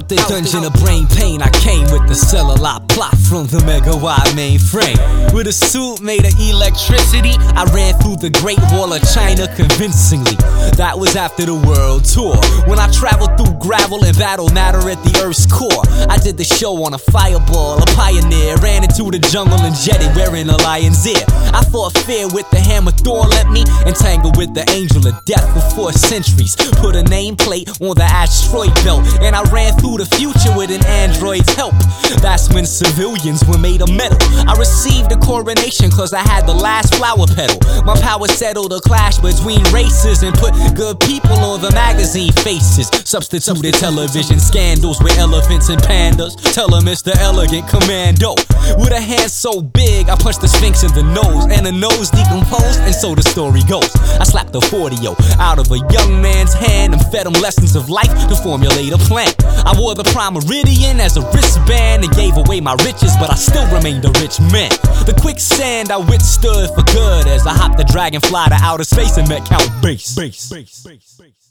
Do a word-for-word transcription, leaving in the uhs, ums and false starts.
Out the dungeon of brain pain, I came with the cellular plot from the megawatt mainframe. With a suit made of electricity, I ran through the Great Wall of China convincingly. That was after the world tour, when I traveled through gravel and battle matter at the Earth's core. I did the show on a fireball, a pioneer, ran into the jungle and jetted wearing a lion's ear. I fought fear with the hammer Thor let me, entangled with the angel of death for four centuries. Put a nameplate on the asteroid belt, and I ran through the future with an android's help. That's when civilians were made of metal. I received a coronation cause I had the last flower petal. My power settled a clash between races and put good people on the magazine faces. Substituted television scandals with elephants and pandas. Tell them it's the elegant commando. With a hand so big, I punched the Sphinx in the nose, and the nose decomposed, and so the story goes. I slapped the forty-oh out of a young man's hand and fed him lessons of life to formulate a plan. I wore the Prime Meridian as a wristband and gave away my riches, but I still remained a rich man. The quicksand I withstood for good as I hopped the dragonfly to outer space and met Count Bass. Bass. Bass. Bass. Bass.